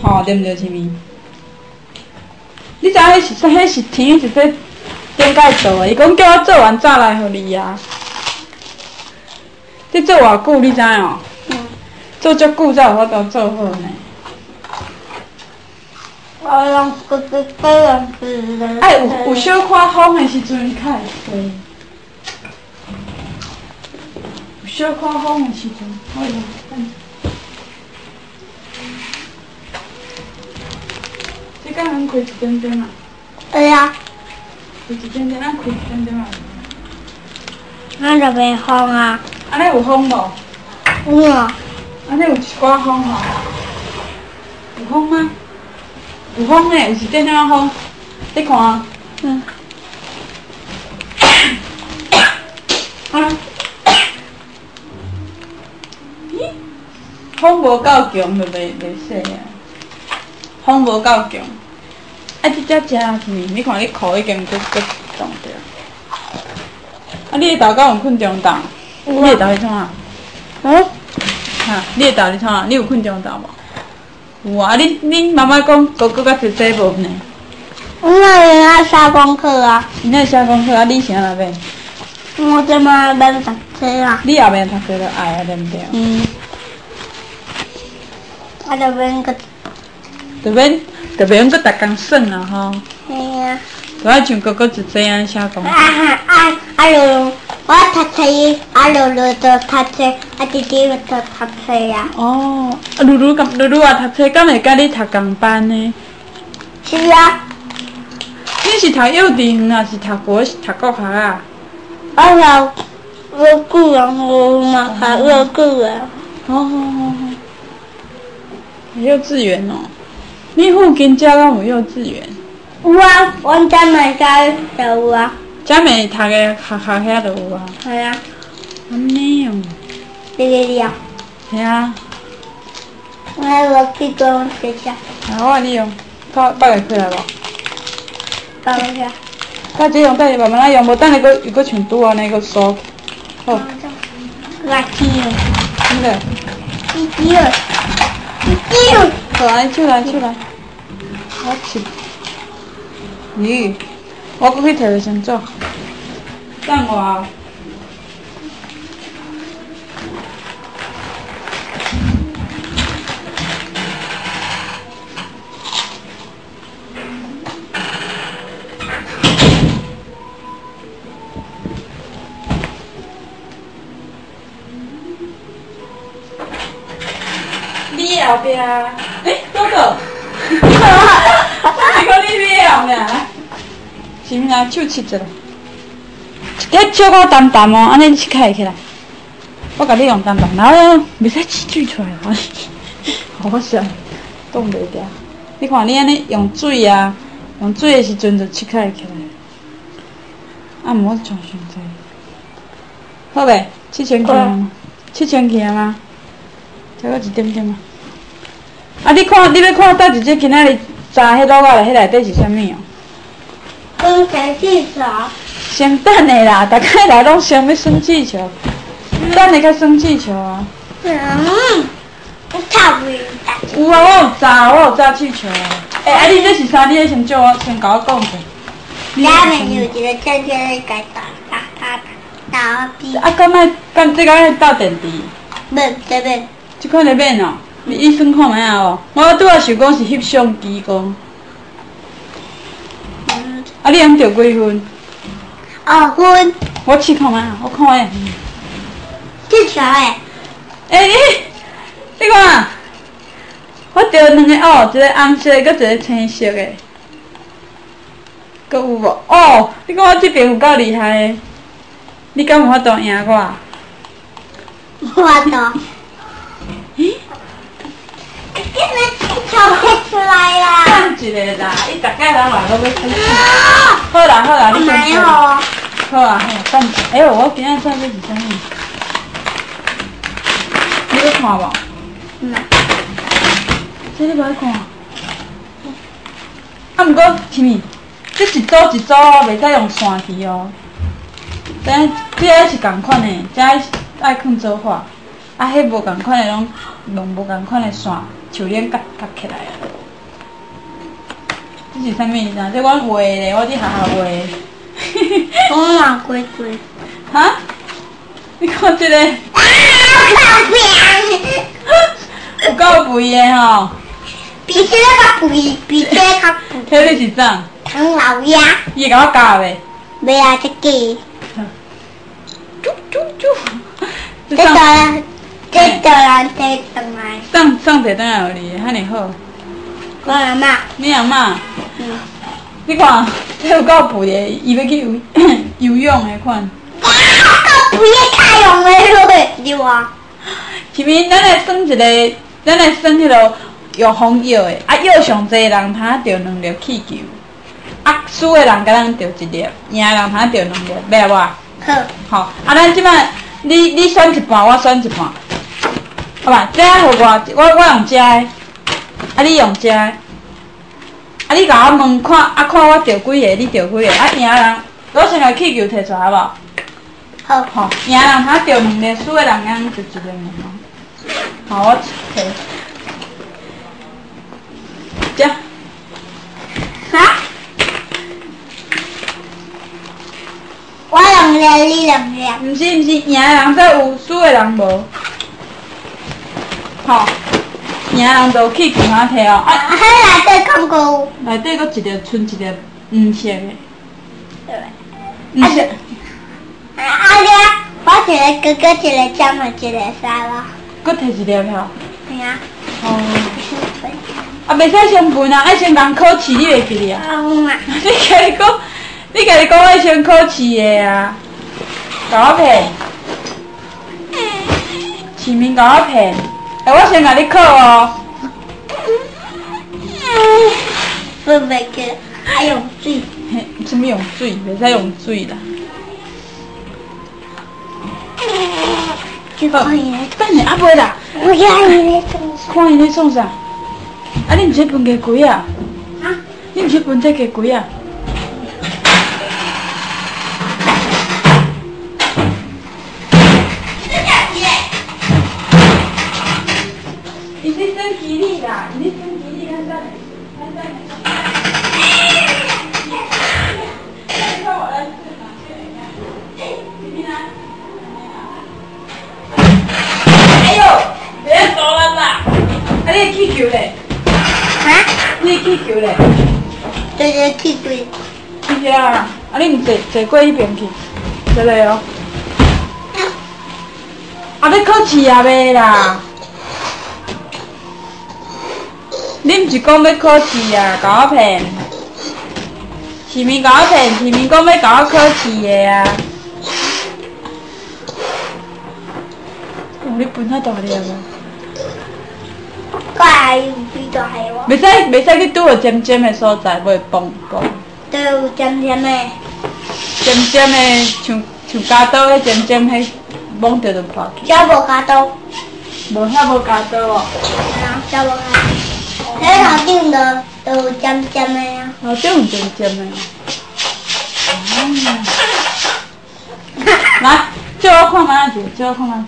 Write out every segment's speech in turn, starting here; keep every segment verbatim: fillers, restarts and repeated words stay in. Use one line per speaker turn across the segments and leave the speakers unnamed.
吼，对毋对，亲咪？你知影迄是啥？迄是天是说顶界做的，伊讲叫我做完早来互你啊。你做偌久，你知哦？嗯。做足久才有法度做好呢。
我用个个个样子的。
哎，有有小可风的时阵较会飞。有小可风的时阵，我用等。你敢能开一点点啊？
会啊。
开一点点，咱开一点点啊。
咱就袂风啊。
安尼有风无？
有啊。
安尼有一寡风吼。有风吗？有风呢，有一点点风。你看啊。嗯。啊。咦？风无够强就袂袂使啊。风无够强。啊，你遮食去，你看你裤已经搁搁冻着。啊，你的头敢有困中昼？你的头是创啊？
嗯？
哈，你的头是创啊？你有困中昼无？有啊，你你妈妈讲哥哥较侪细无呢。
我那里要写功课啊。
你那写功课啊？你啥那边？
我这么免读书啊。
你后面读书就爱啊，对毋对？
嗯。我这边个。
就免就袂用搁逐工耍啊吼。
嘿啊。
就爱像哥哥一这样写功课。
啊啊啊！露露，我读书，啊露露就读书，啊弟弟就读书啊。
哦，啊露露敢露露也读书，敢会甲你读共班呢？
是啊。
你是读幼稚园啊？是读国是读国学啊？
我读幼稚园，我嘛读幼稚园。
好好好好。幼稚园哦，你附近遮敢有幼稚园？
有啊，阮家妹家就有啊。
遮妹读的学校遐就有啊。
系啊。
安尼哦。
对对对啊。
系啊。
我要去跟阮学校。
啊，我你用，拍拍会开来无？
拍会开。
拍这用，等下慢慢来用，无等下佫又佫像拄安尼佫缩。好。
垃圾哦。
真的。
滴滴哦。滴滴哦。
好，来手来手来。我吃。咦，我佫去摕个先做。等我。你后壁，诶，哥哥，你讲你你后面，是毋啦？手切一下，迄手较淡淡哦，安尼切开起来。我甲你用淡淡，然后袂使切水出来哦，好笑，冻袂掉。你看你安尼用水啊，用水的时阵就切开起来。啊，毋好上伤济。好袂？切成片吗？切成片吗？再搁一点点啊！啊，你看，你要看倒一只今仔日炸迄卤仔咧，迄内底是啥物哦？
生气气球。
生蛋的啦，大概来拢想要生气球，蛋的较生气球啊。
嗯，我差不多。
有啊，我有炸，我有炸气球啊。诶、欸，啊，你这是啥？你先叫我先甲我讲者。
下面有一个圈圈在改打打打打打。
啊，敢卖敢这个爱斗电池？
免这边。
即款的免哦，你医生看觅啊哦。我拄仔想讲是翕相机讲。嗯。啊，你用着几分？
二分。
我试看觅啊，我看下。
这啥诶？
诶、欸，你看，我着两个哦，一个红色，搁一个青色的。搁有无？哦，你讲我这边有够厉害的，你敢有法度赢我？
我度。咦？今日跳出来啦！
等一个啦，伊大概人来都要生气。好啦好啦，你先坐。好啊好啊，等一下。哎呦，我今仔穿这是啥物？你要看无？嗯。这你无爱看？啊，毋过天咪，这一组一组哦，袂使用线去哦。等这个是共款的，这爱放做法。啊，迄无共款的拢用无共款的线，像链夹夹起来啊。 这是啥物啊？这阮画的，我伫学校画的。
我嘛鬼鬼。
哈？你看这个。
啊！靠边！
有够肥的吼。
比这个肥，比这个肥。
迄个是啥？
唐老鸭。
伊会甲我教的。
袂啊，这个。
啾啾啾。
这个人，这个人这等来。
送送一顿来互你，遐尼好。
我阿妈。
你阿嬷？
嗯。
你看，这有够肥的，伊要去游游泳的款。
啊！够肥的太阳的了，对哇。
前面咱来算一个，咱来算迄落药方药的，啊药上济人通着两粒气球，啊输的人甲咱着一粒，赢的人通着两粒，买无？
好。
好，啊咱即摆你你选一半，我选一半，好吧？这互我，我我用这个，啊你用这个，啊你甲我问看，啊看我着几个，你着几个，啊赢的人，我先甲气球摕出来好无？
好。
好，赢的人通着两粒，输的人咱就一粒尔。好，我摕。这。
哈？我两粒，你两粒。
毋是毋是，赢的人才有，输的人无。吼，赢的人就有气球通摕哦。啊，
迄内底敢有？
内底搁一粒，剩一粒黄色的。
对。
黄色。
啊啊！我一个哥哥，一个姐妹，一个沙拉。
搁摕一粒吼。
对啊。
哦。啊，袂使相分啊，爱先共考试，你袂记哩啊？
嗯啊。
你家己讲，你家己讲爱先考试的啊？甲我骗。市民甲我骗，哎，我先甲你考哦。
分袂记，还用水。
嘿，什么用水？袂使用水啦。
去看伊咧。
等下，啊袂啦。
我看伊咧做啥？
看伊咧创啥？啊，你毋是分鸡龟啊？
啊？
你毋是分这鸡龟啊？伊是算吉利啦，伊是算吉利，咱咱咱咱。哎呦，别走了啦！啊，你的气球嘞？
啊？
你的气球嘞？
这个气球。
是啊，啊你毋坐坐过迄边去，这个哦。啊，要考试也袂啦。你毋是讲要考试啊？甲我骗！市民甲我骗，市民讲要甲我考试的啊。哦，你分遐大粒啊？
我还有几大海哇？
袂使袂使去拄着尖尖的所在，袂崩崩。
都有尖尖的。
尖尖的，像像加刀迄尖尖迄，摸着就破去。
小无加刀。
无遐无加刀哦。
啊，小无加刀。迄头顶都都有尖尖的啊。
头顶有尖尖的哦。来，借我看卖者，借我看卖。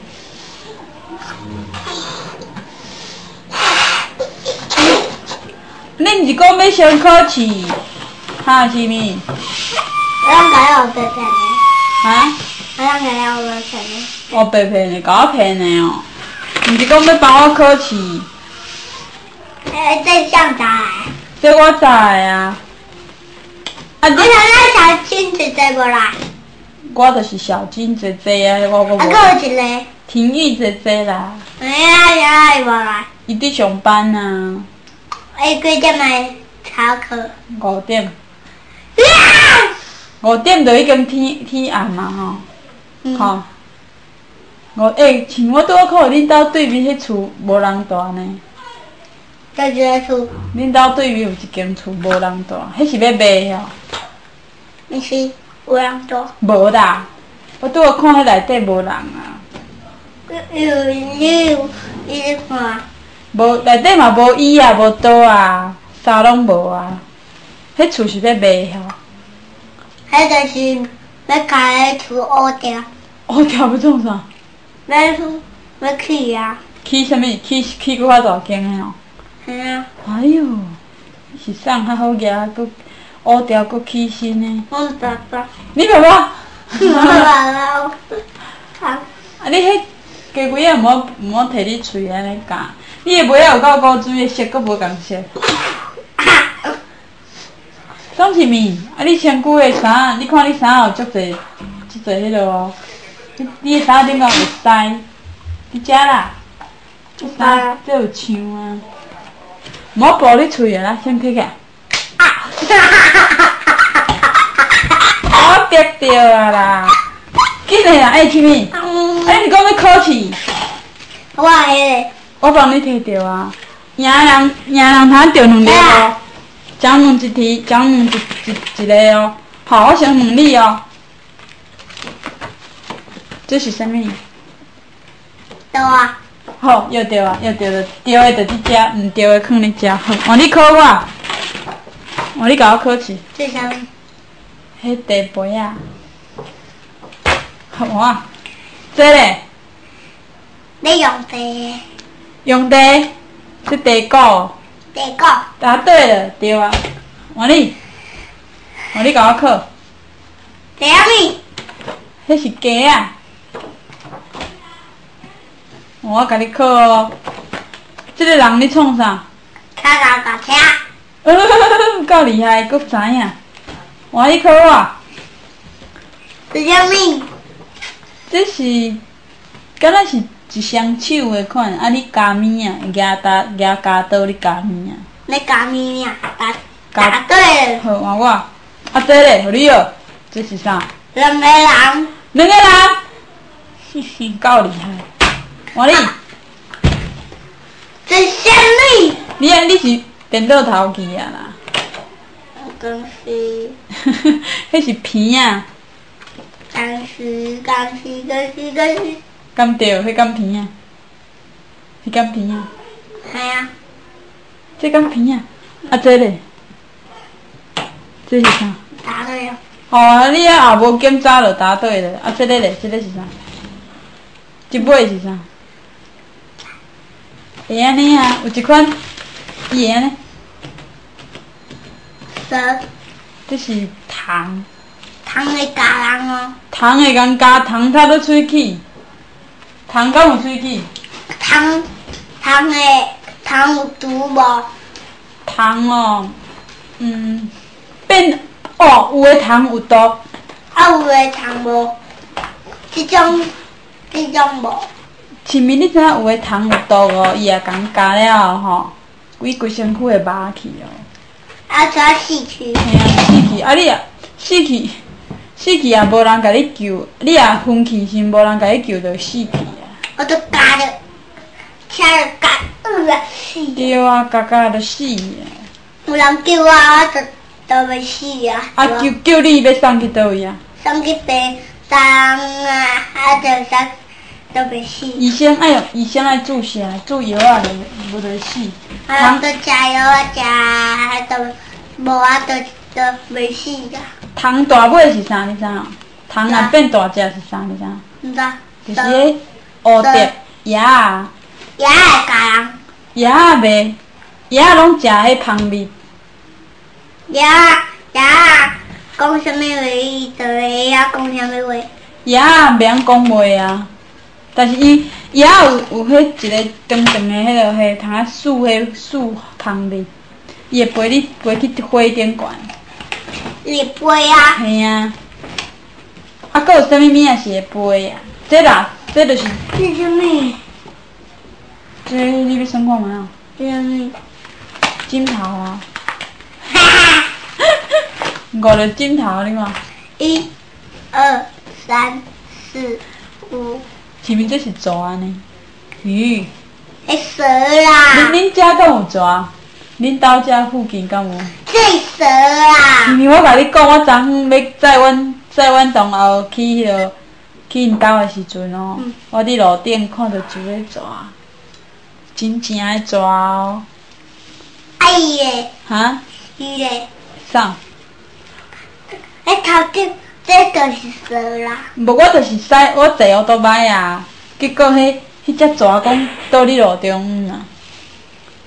你毋是讲要先考试，哈是咪？
我啷个要白骗的？
啊？
我啷个要白骗的？
我白骗的，甲我骗的哦。毋是讲要帮我考试。
诶，这像啥？
这我知的啊。啊，你
我想咱小金子在无来？
我就是小金姐姐啊，我我
啊，
无。
还有一个。
婷玉姐姐啦。
哎呀呀，无来。
伊伫上班啊。
哎，几点来操课？
五点。五点就已经天天暗嘛吼。吼。五诶，像我拄好看恁兜对面迄厝无人住呢。
在一个厝。
恁兜对面有一间厝无人住，迄是要卖哦。
毋是，有人住。
无啦，我拄好看迄内底无人啊。
有有有，你咧看？
无内底嘛无椅啊，无桌啊，啥拢无啊。迄厝是要卖吼。
迄就是要甲迄厝乌掉。
乌掉要创啥？
要要去啊。
起啥物？起起搁较大间的哦。
系啊。
哎哟， 是送较好夹，佮乌条佮起身的。
我爸爸。
你爸爸？
我爸爸。
啊！你迄鸡龟啊，毋好毋好摕你喙安尼夹，你的尾仔有够古锥的，色佮无共色。总是咪？啊！你穿久的衫，你看你衫有足侪、足侪迄落哦。你你的衫顶头有虱，你遮啦。衫这有枪啊！毋好爆你喙啊！啦，先起起来。啊！我跌着啊啦！紧的啦，哎，青咪，哎，你讲要考试？
我迄
我帮你摕着啊。赢人赢人通着两个哦。讲问一题，讲问一一一个哦。好，我先问你哦。这是啥物？
个啊。
好，又对啊，又对了，对的就伫遮，毋对的放伫遮。好，换你考我，换你甲我考试。
这啥物？
迄茶杯啊。好啊，这咧。
你用地。
用茶，这茶果。
茶果。
答对了，对啊。换你，换你甲我考。
啥物？
迄是鸡啊。我甲你考哦。这个人你创啥？
卡卡卡车。
够厉害，阁知影。换你考我。
是啥物？
这是，敢若是一双手的款，啊你加面啊，夹刀夹加刀你加面啊。
你加面啊？答答对了。
好，换我。啊，这咧，互你哦。这是啥？
两个人。
两个人。嘿嘿，够厉害。换你。
这啥物？
你啊，你是电脑头去啊啦。
公司。
迄是片啊。
公司，公司，公司，公司。
敢对？迄敢片啊？迄敢片啊？
系啊。
这敢片啊？啊，这咧？这是啥？
答对了。
哦，你啊也无检查就答对了。啊，这个咧？这个是啥？这尾是啥？会安尼啊？有一款伊会安尼。
蛇。
这是糖。
糖会咬人哦。
糖会共加糖插到喙齿。糖敢有喙齿？
糖糖的糖有毒无？
糖哦，嗯，变哦，有的糖有毒。
啊，有的糖无。即种即种无。
前面你知影有的糖有毒哦，伊也共加了吼，规规身躯会麻去哦。
啊，怎死去？
嘿啊，死去！啊你啊，死去，死去也无人甲你救，你也昏去是无人甲你救，就死去啊。
我都夹着，车就夹，呃死。
对啊，夹夹就死啊。
有人救我，我就就袂死啊。
啊，救救你要送去倒位啊？
送去病房啊，啊，就送就袂死。
医生爱用，医生爱注射，注药啊，就无就死。
啊，就食药啊，食啊，就无啊，就就袂死啊。
糖大尾是啥？你知影？糖若变大只是啥？你知影？
毋知。
就是迄蝴蝶鸭啊。
鸭会咬人。
鸭袂，鸭拢食迄芳蜜。
鸭鸭讲啥物话，伊就会晓讲啥物话。
鸭袂晓讲话啊，但是伊鸭有有迄一个长长的迄落迄通啊输迄输芳蜜，伊会陪你陪去花顶悬。
伊会飞啊。
嘿啊。啊，佫有啥物物啊是会飞啊？这啦，这就是。
这啥物？
这你要算看觅啊？
这啥物？
枕头啊。
哈哈。
五个枕头你看。
一、二、三、四、五。
前面这是蛇呢。鱼。
迄蛇啦。
恁恁遮敢有蛇？恁兜遮附近敢有？
这蛇啦。
因为我甲你讲，我昨昏要载阮载阮同学去迄落去因兜的时阵哦，嗯、我伫路顶看到一个蛇，真正的蛇哦。
啊伊嘞？
哈？
伊嘞？
啥？
迄头顶这就是蛇啦。
无，我就是驶我坐奥多摆啊，结果迄迄只蛇讲倒伫路中啊。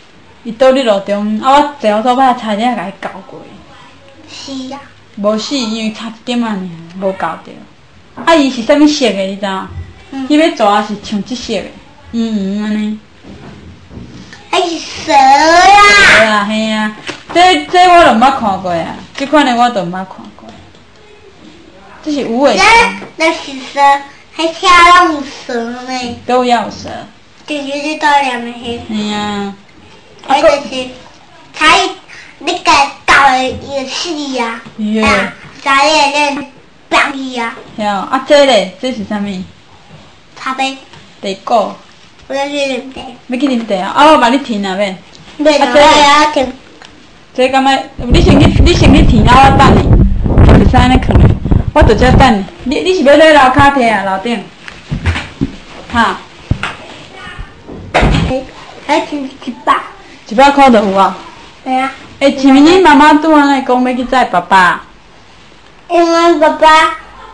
伊倒伫路中，啊，我坐后头摆差点甲伊搞过。
是啊。
无死，因为差一点仔尔，无搞着。啊，伊是啥物色的，你知影？
嗯。
伊要蛇是像即色的，圆圆安尼。
还是蛇啦。
蛇啊，嘿啊，这这我都毋捌看过啊，即款的我都毋捌看过。这是无尾蛇。
那那是蛇，还下拢有蛇呢。
都要有蛇。
就是你倒两个黑。
嘿啊。
还就是他你个搞的也是呀。
哟。
啊，啥嘢咧？白鱼啊。
晓啊，这咧，这是啥物？
茶杯。
地果。
我要去啉茶。
要去啉茶啊！啊，我帮你停啊，免。
袂啊，我要停。
这感觉，你先去，你先去停啊！我等你，袂使安尼囥咧。我伫遮等你。你你是要在楼骹摕啊？楼顶？哈？
还是一百。
一百块就有啊。
对啊。
诶，前面你妈妈拄安尼讲要去载爸爸。
因为爸爸。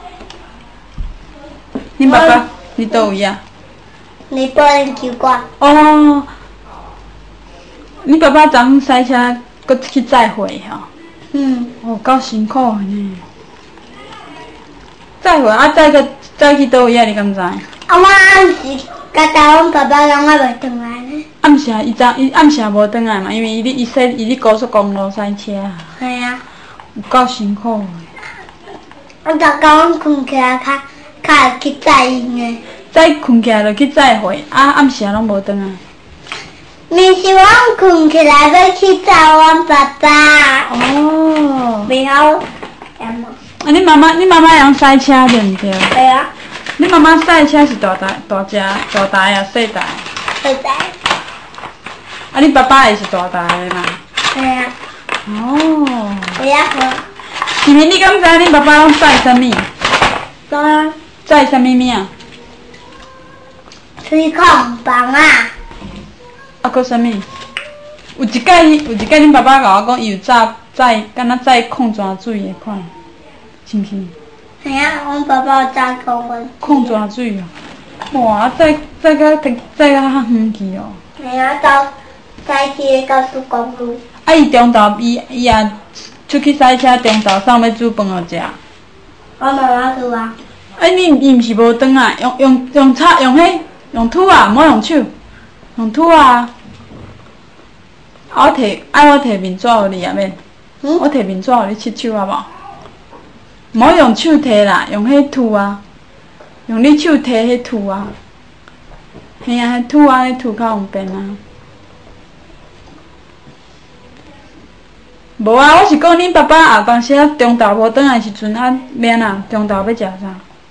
恁爸爸伫倒位啊？
你不能奇怪。
哦。你爸爸昨昏驶车，搁去载货吼。
嗯。
哦，够辛苦呢。载货啊，载个载去倒位啊？你敢知？啊，
我暗时甲甲阮爸爸拢还袂转来呢。
暗时伊昨伊暗时无转来嘛，因为伊咧伊驶伊咧高速公路驶车啊。
系啊。
有够辛苦的。
我逐工阮困起来，较较会去载伊呢。
早困起来就去载货，啊暗时拢无转来。
明是阮困起来要去载阮爸爸。
哦。
袂晓，呀嘛。
啊，你妈妈，你妈妈会晓驶车对毋对？
对啊。
你妈妈驶车是大台、大只、大台啊，细台？
细台。
啊，你爸爸也是大台的嘛？
对啊。
哦。
会晓好。
是毋是你敢知恁爸爸拢载啥物？
当然。
载啥物物啊？
吹空房啊。
啊，搁啥物？有一届，有一届恁爸爸甲我讲，伊有载载，敢若载矿泉水的款，是毋是？
系啊，阮爸爸有载空阮。
矿泉水哦。哇，载载到载到较远去哦。
系啊，到载去高速公路。
啊，伊中昼伊伊也出去驶车，中昼送要煮饭互食。
我妈妈煮啊。
啊，你伊毋是无转啊？用用用叉用迄用土啊，莫用手，用土啊。啊，我摕爱我摕面纸互你啊免？嗯。我摕面纸互你拭手好无？莫用手摕啦，用迄土啊，用你手摕迄土啊。嘿啊，迄土啊，迄土较方便啊。无啊，我是讲恁爸爸啊，当时啊中昼无转来时阵啊，免啊，中昼要食啥？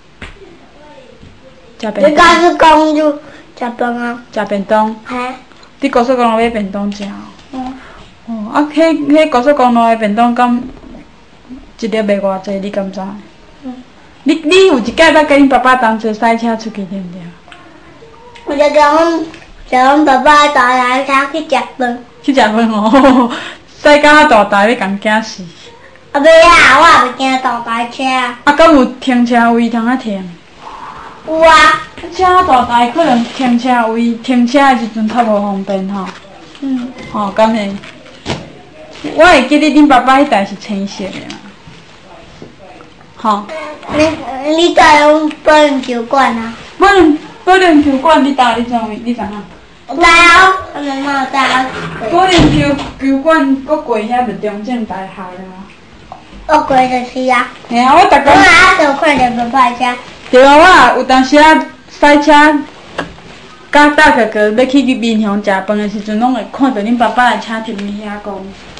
食便当。
你高速公路食饭啊？
食便当。
嘿。
伫高速公路买便当食哦。
嗯。
哦，啊，迄迄高速公路的便当敢一粒卖偌济？你敢知？嗯。你你有一届捌甲恁爸爸同齐驶车出去对毋对？
我就甲阮甲阮爸爸搭台车去食饭。
去食饭哦。驶到大台要共惊死。
啊袂啊，我也袂惊大台车。
啊，敢有停车位通啊停？
有啊。
车大台可能停车位停车的时阵较无方便吼。
嗯。
吼，敢会？我会记得恁爸爸迄台是青色的嘛。吼。
你你在用保龄球馆啊？
保龄保龄球馆伫倒？你怎位？你知影？
有在哦，我妈妈有在哦。
保龄球球馆搁过遐就中正大厦啊。
我过就是啊。
嘿啊，我逐工。
我也有看着爸爸的车。
对啊，我也有当时啊驶车，甲大哥哥要去民雄食饭的时阵，拢会看到恁爸爸的车停伫遐讲。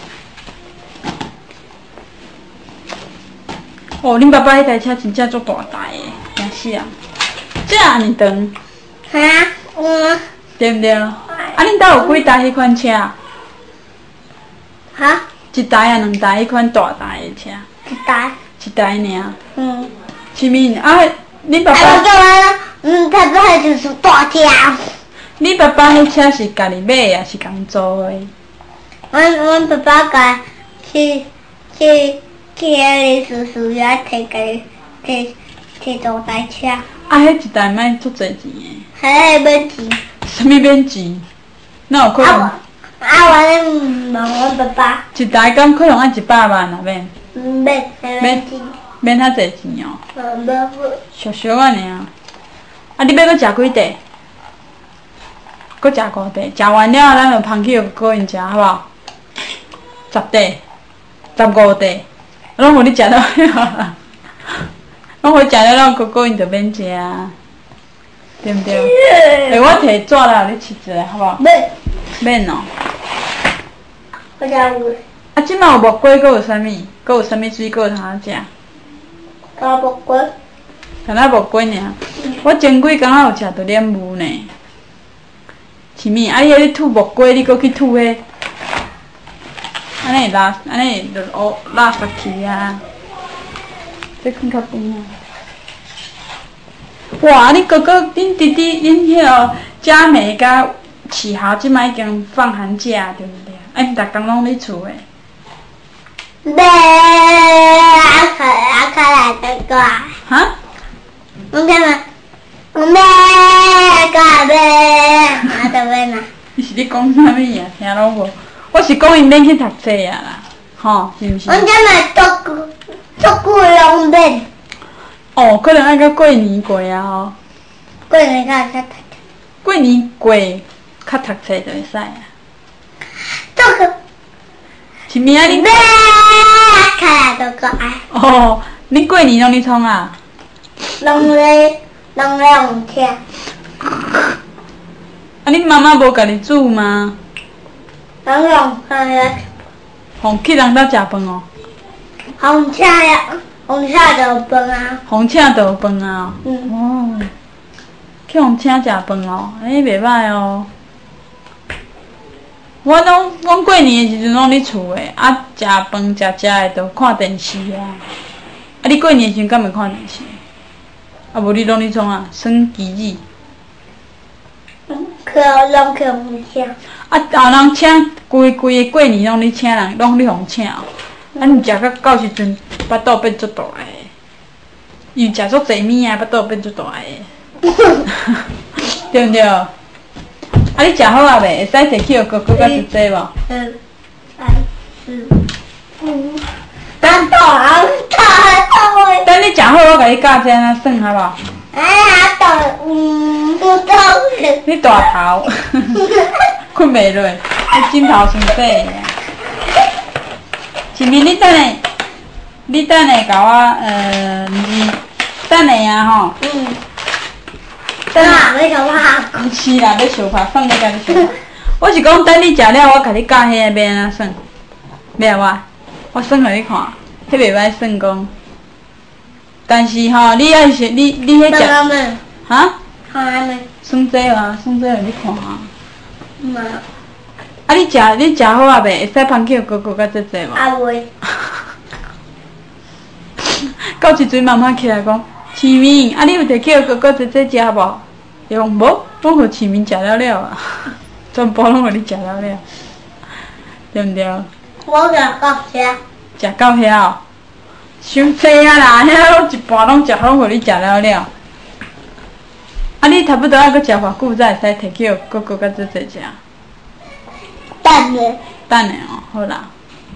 哦，恁爸爸迄台车真正足大台的，惊死啊！这安尼长。
哈？嗯。
对毋对？啊，恁兜有几台迄款车？
哈？
一台啊，两台迄款大台的车。
一台。
一台尔。
嗯。
是咪？啊，恁爸爸。
啊，我叫我，嗯，他爸就是大车。
恁爸爸迄车是家己买的，还是共租的？
阮阮爸爸甲去去去迄个叔叔遐摕家己摕摕大台车。
啊，迄一台卖足侪钱的。
迄个免钱。
啥物免钱？哪有可能？
啊啊，我咧问阮爸爸。
一台工可能爱一百万啊免？
免，免钱。
免遐济钱哦。
嗯，免付。
俗俗啊尔。啊，你要搁食几块？搁食五块，食完了咱就捧去互哥因食，好无？十块，十五块，拢互你食了了，拢互食了了，哥哥因就免食啊，对毋对？诶，我摕纸来互你试一下，好无？
免。
免哦。
我食有。
啊，即摆有木瓜，搁有啥物？搁有啥物水果通食？
干木瓜。
干那木瓜尔。我前几工仔有食着莲雾呢。是物？啊，你迄咧吐木瓜，你搁去吐迄？安尼会拉，安尼会哦拉煞去啊！这看较远啊！哇，你哥哥、恁弟弟、恁迄个佳美甲启豪，即摆已经放寒假，对毋对？啊，因逐工拢伫厝诶。
买啊可啊可来得个。
哈？
我干嘛？我买个买，啊得买哪？
你是咧讲啥物啊？听拢无？我是讲因免去读册啊啦，吼，是毋是？
我干嘛做久做久拢免？
哦，可能爱到过年过啊吼。
过年较较读。
过年过较读册就会使啊。
做久。
是物啊？你
买可来得个爱。
哦，你过年拢咧创啊？
拢咧拢咧用车。
啊，你妈妈无甲你煮吗？
拢用饭咧。
红去人兜食饭哦。
红车呀，红车就有饭啊。
红请就有饭啊。
嗯。
哦。去红请食饭哦，安尼袂歹哦。我拢，阮过年的时阵拢伫厝诶，啊，食饭食食诶，就看电视啊。啊，你过年的时阵敢会看电视？啊，无你拢伫创啊？耍机子。
去拢去红车。
啊，后人请规规个过年拢伫请人，拢伫互请哦。啊，你食到到时阵，腹肚变足大个，伊食足济物啊，腹肚变足大个，对毋对？啊，你食好啊未？会使摕去互哥哥甲姐姐无？
嗯，三四五，咱大人大大。
等你食好，我甲你教这安怎算好无？
哎呀，大嗯不懂。
你大头，困袂落，你枕头伤细个。是咪？你等下，你等下甲我呃，毋是，等下啊吼。
嗯。等下要相拍。
毋是啦，要相拍，算你甲你相拍。我是讲等你食了，我甲你教迄个要安怎算，要我，我算互你看，迄袂歹算讲。但是吼，你爱是你你迄食。哈？
哈咩？
算这啊，算这互你看啊。
嗯。
啊，你食你食好啊未？会使捧去哥哥甲姐姐无？
啊袂。
到一阵妈妈起来讲，市民，啊，你有摕去哥哥姐姐食无？伊讲无，拢互市民食了了啊，全部拢互你食了了，对毋对？
我食到遐。
食到遐哦，伤济啊啦，遐拢一半拢食，拢互你食了了。啊，你差不多爱搁食偌久才会使摕去哥哥甲姐姐食？
等咧。
等下哦，好啦。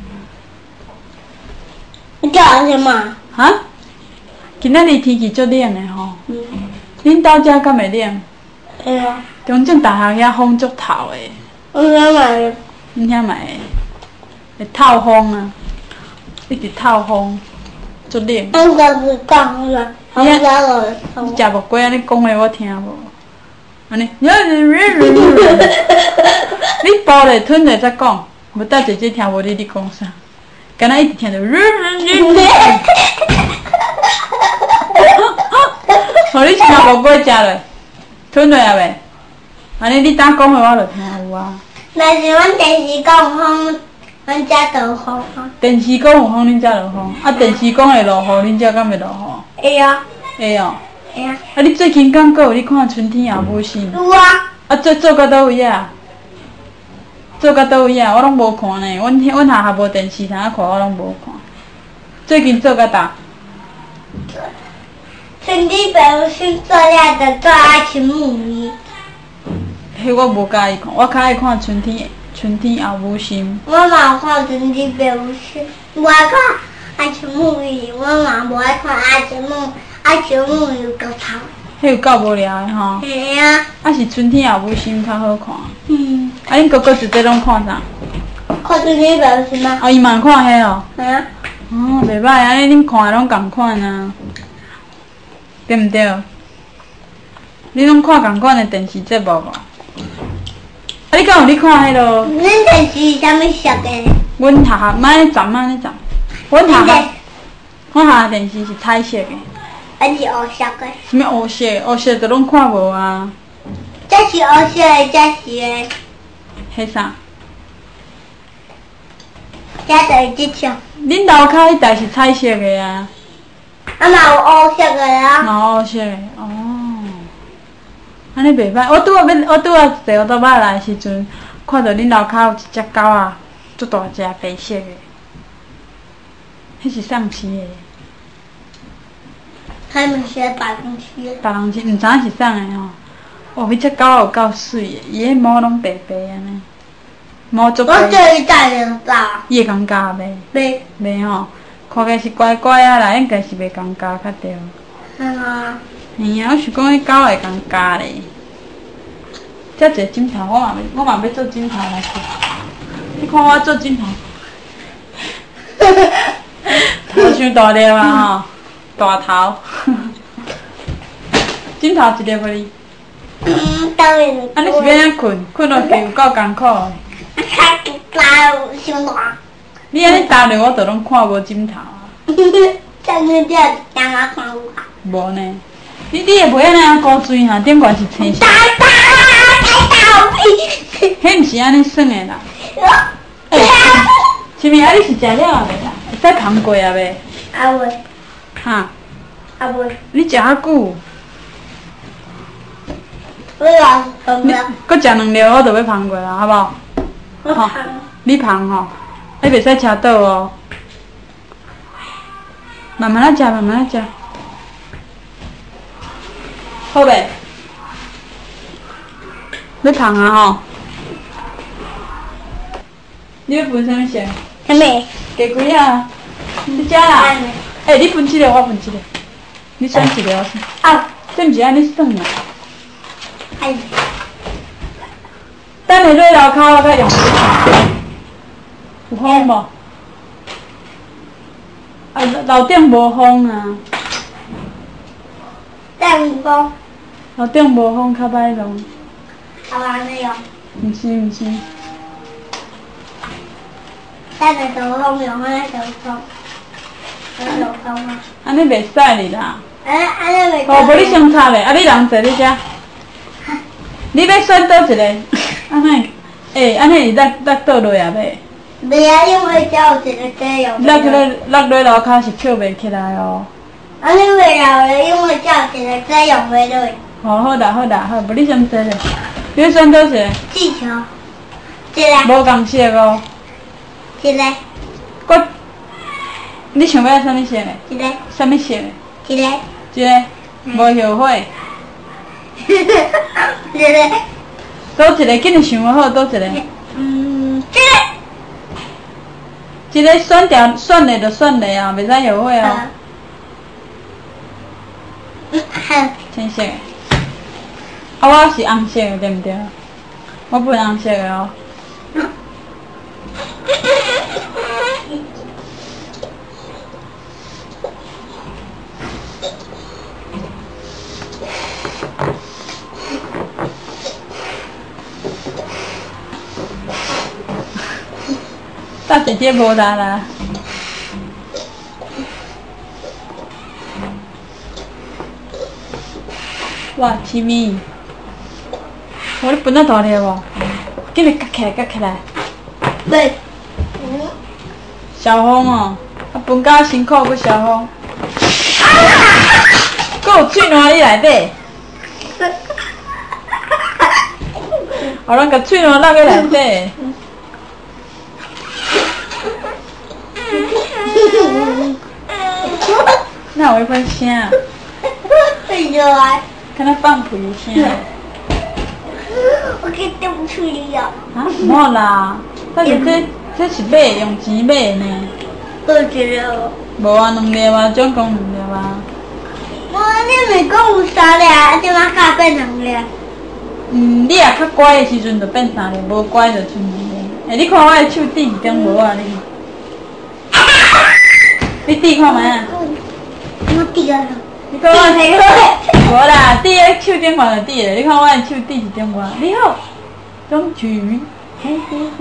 你叫我什么？
哈？今仔日天气足冷的吼。嗯。恁兜遮敢会冷？
会啊。
中正大学遐风足透的。
我想买。
恁遐嘛会？会透风啊，一直透风，足冷。
我就是讲了，我讲了。
你食木瓜，你讲话我听无？安尼，你包咧吞咧再讲，无等姐姐听无你咧讲啥，敢若一直听着。互你吃木瓜食落，吞落啊未？安尼你打讲话我就听有啊。
但是阮电视讲有风，阮遮就有风啊。
电视讲有风，恁遮落风，啊电视讲会落雨，恁遮敢会落雨？
会啊。
会哦。
会啊。
啊！你最近敢阁有咧看春天也母心？
有啊。
啊，做做到倒位啊？做到倒位啊？我拢无看呢。阮阮下下无电视通看，我拢无看。最近做到倒？
春天表示做了就做爱情母语。
迄我无介意看，我较爱看春天春天后母心。
我嘛看春天白无心，我爱看阿秋木鱼，我嘛无爱看阿秋木，阿秋木有够臭。
迄有够无聊的吼。
嘿啊。
啊是春天后母心较好看。
嗯。
啊，恁哥哥一日拢看啥？
看春天白无心吗？
哦，伊嘛看迄哦。
吓。
哦，袂歹，安尼恁看的拢共款啊，对毋对？你拢看共款的电视节目无？啊，你敢有咧看迄落？
恁电视是啥物色的？
阮下下莫咧站，莫咧站。阮下下，阮下下电视是彩色的。
还是黑色的？
啥物黑色？黑色就拢看无啊。
这是黑色的，这是的。
迄啥？
这就是这种。
恁楼骹迄台是彩色的啊。
啊嘛有黑色的啊。
嘛黑色的哦。安尼袂歹，我拄仔要，我拄仔坐乌托邦来的时阵，看到恁楼骹有一只狗仔，足大只白色的，迄是送饲的。
他们是别人饲的。
别人是毋知影是送的吼。哦，迄只狗有够水的，伊迄毛拢白白安尼，毛足白。
我叫伊带两包。
伊会共教袂？
袂。
袂吼，看起来是乖乖啊啦，应该是袂共教较对。
嗯啊。
嘿啊，我是讲迄狗会共教咧。遮济枕头，我嘛要，我嘛要做枕头来做。你看我做枕头，头伤大粒啊吼，大头。枕头一粒互你。
嗯，当然。
啊，你是要安困？困落去有够艰苦的。
较大有伤大。
你安尼搭着我，就拢看无枕头啊。
真正这当我看有啊。
无呢，你你会袂安尼啊古锥哈？顶悬是青色。迄毋是安尼算的啦。欸，是咪啊？你是食了未啦？会使芳过啊未？
啊袂。
哈？
啊袂。
你食遐久？
我话芳
你
了。
搁食两粒，我就要芳过啊，好无？
我芳。
你芳吼，你袂使车倒哦。慢慢仔食，慢慢仔食。好袂？要芳啊吼！你要分啥物色？
啥物？
鸡龟啊！你食啦？诶，你分一个，我分一个。你选一个我选。啊，这毋是安尼算啦。
哎。
等下落楼骹我甲用。有风无？啊，楼顶无风啊。
等有风。
楼顶无风较歹弄。
啊，安尼哦。
毋是毋是。
等下就风用安尼就风，安就风啊。
安尼袂使哩啦。
安安尼袂。
哦，无你先插咧，啊你人坐咧遮。你要选倒一个？安尼，诶，安尼是落落倒落啊袂？
袂啊，因为遮有一个这样。
落去咧，落落楼骹是捡袂起来哦。
安尼袂啦，因为遮有一个这样袂落。
哦，好啦好啦好，无你先坐咧。你要选倒一个？
气球。一个。
无共色哦。
一个。
我，你想要啥物色嘞？
一个。
啥物色嘞？
一个。
一个，无后悔。
一个。
倒一个，紧着想好倒一个。
嗯，这个。
一个选掉选嘞就选嘞啊，袂使后悔哦。
嗯，好。
青色的。啊，我是红色的，对毋对？我分红色的哦。大姐姐无力啦。哇，七米！我你分得大粒无？紧来夹起来，夹起来。
对。
小风哦，啊分甲辛苦，搁小风。搁有喙烂伫内底。哦，咱甲喙烂落去内底。哪有迄款声？
哎呦啊！
敢若放屁的声。
我给丢出去了。
啊，唔好啦，但是这这是买用钱买的呢。
我觉得。
无啊，两粒啊，总共两粒啊。
我你咪讲有三粒，即马加变两粒。
嗯，你也较乖的时阵就变三粒，无乖就剩两粒。哎，你看我的手指一点无啊你？你指看卖啊？
我指啊。
你看我，无啦，指喺手顶看就指咧。你看我的手指一点无？你好，钟菊。嘿嘿嘿。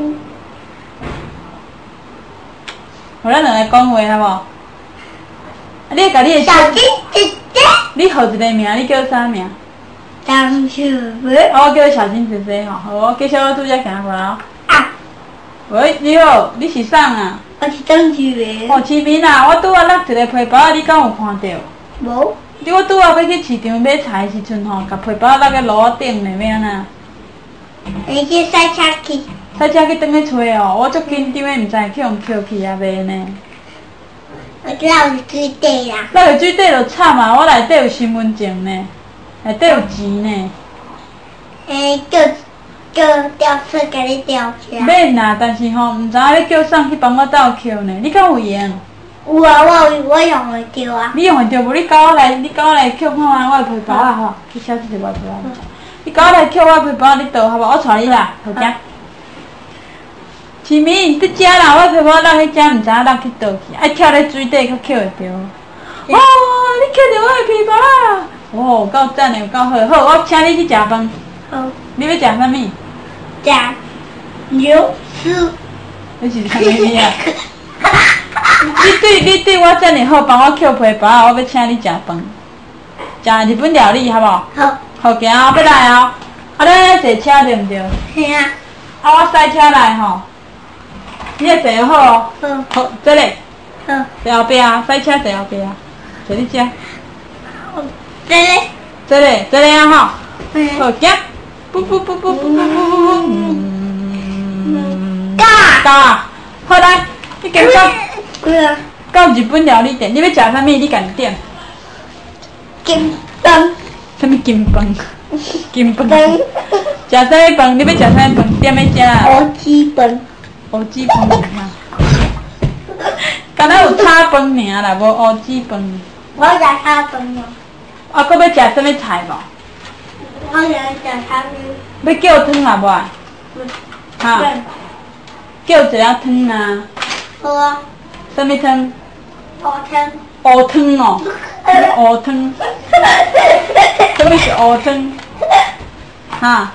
互咱两个讲话好无？你甲你的
小金姐姐。
你号一个名，你叫啥名？
张小梅。
我叫小金姐姐吼，好，我介绍我拄则行过哦。
啊。
喂，你好，你是啥啊？
我是张小梅。
哦，市民啊，我拄仔落一个皮包，你敢有看到？
无。
你我拄仔要去市场买菜时阵吼，甲皮包落个路顶内面啊。
你去赛车去。
赛车去转去找哦，我足紧张的，毋知去用捡去啊袂呢？
我知道有水底啦。
那个水底就惨啊！我内底有身份证呢，内底有钱呢。
诶，叫叫吊车给你吊起来。
免啦，但是吼，毋知影你叫送去帮我斗捡呢？你敢有闲？
有啊，我我用会着啊。
你用会着无？你甲我来，你甲我来捡看下我的皮包啊吼！去小姐姐我皮包。你甲我来捡我的皮包，你倒好无？我带你啦，好惊。市民，你遮啦，我皮包落去遮，毋知影落去倒去，爱跳咧水底，才捡会着。哇！你捡着我的皮包啊！哦，有够赞的，有够好。好，我请你去食饭。
好。
你要食啥物？
食牛丝。
你是啥物味啊？你对你对我遮尔好，帮我捡皮包，我要请你食饭。食日本料理，好无？
好。
好，行啊，要来哦。啊，咱来坐车对毋对？
嘿啊。
啊，我塞车来吼。你来坐好哦。
好。
好，这里。
好。
坐后壁啊，塞车坐后壁啊。坐你遮。
这里。
这里，这里啊吼。
嗯。
好，行。不不不不不不不不。嗯。
嘎。
嘎。好来，你跟到。
对啊。
到日本料理店，你要食啥物？你家己点。
金饭。
啥物金饭？金饭。食啥物饭？你要食啥物饭？点要食啊？
乌鸡饭。
乌鸡饭啊！敢若有炒饭尔啦，无乌鸡饭。
我食炒饭哦。
啊，搁要食啥物菜无？
我想食炒饭。
要叫汤啊无？哈？叫一个汤啊。
好啊。
啥物汤？
乌汤。
乌汤哦。乌汤。啥物是乌汤？哈？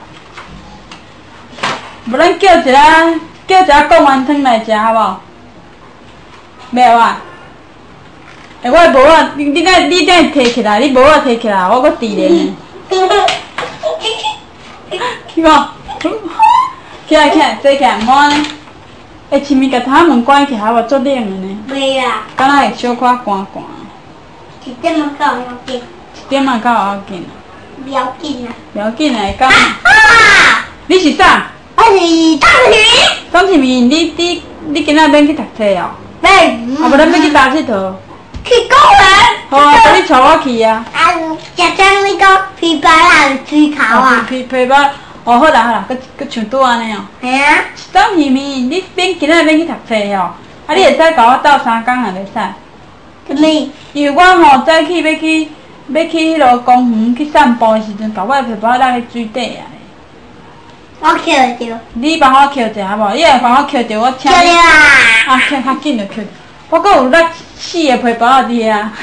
无咱叫一个叫一个贡丸汤来食好无？袂啊？诶，我无啊，你你怎你怎摕起来？你无啊摕起来，我搁伫咧呢。去无？起来起来，坐起来，毋好安尼。诶，前面甲头门关起来，我足冷的呢。
袂啊。
敢若会小可寒寒。
一点仔够要紧。
一点仔够要紧。
不要紧啊。
不要紧诶，敢。
啊！
你是啥？
我是张启明。
张启明，你你你今仔免去读册哦？
免。
啊，无咱要去倒佚佗。
去公园。
好啊，带你带我去啊。
啊，食张那个皮包啊，水头啊。
皮皮包，哦，好啦好啦，搁搁像拄安尼哦。
系啊。
张启明，你免今仔免去读册哦？啊，你会使甲我斗三工也袂使。
什么？
因为我吼早起要去要去迄落公园去散步的时阵，把我的皮包落去水底啊。
我捡着。
你帮我捡者好无？你若帮我捡着，我请你。
捡着啊！
啊，捡较紧就捡。我搁有落四个皮包伫遐。
啊，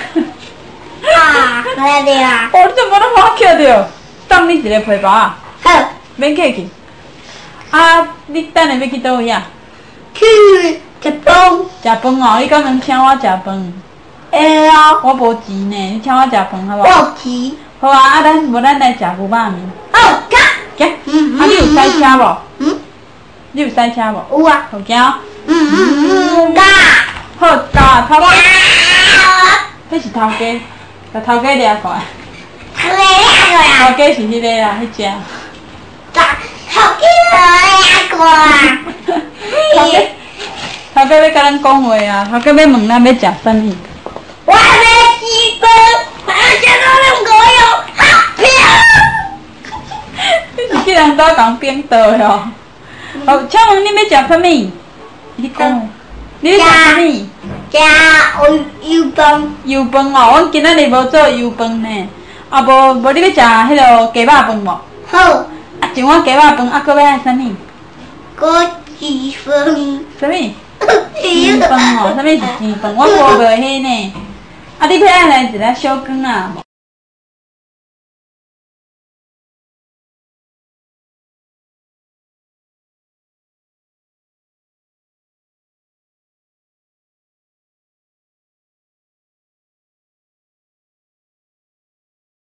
捡着啊！
哦，你怎么都帮我捡着？送你一个皮包啊！
好。
免客气。啊，你等下要去倒位啊？
去食饭。
食饭哦，你敢能请我食饭？
会啊。
我无钱呢，你请我食饭好无？
我有钱。
好啊，啊，咱无咱来食牛肉面。
好，走。
行。
嗯
啊，你有塞车无？
嗯。
你有塞车无？
有啊。
好行。
嗯嗯嗯，走。
好，走啊，头家。迄是头家，甲头家掠过来。
头家掠过来。
头家是迄个啦，迄只。
头家掠过来。
头家，头家要甲咱讲话啊！头家要问咱要食啥物？
我要鸡饭，还要加多两个哟，好漂亮！
你是去人家讲变道哟？哦，请问你要食啥物？你讲，你要食啥物？
食油油饭。
油饭哦，阮今仔日无做油饭呢。啊无无，你要食迄落鸡肉饭无？
好。
啊，一碗鸡肉饭，啊，搁要爱啥物？
搁鸡饭。
啥物？鸡饭哦，啥物是鸡饭？我无袂迄呢。啊，你要爱来一个小羹啊？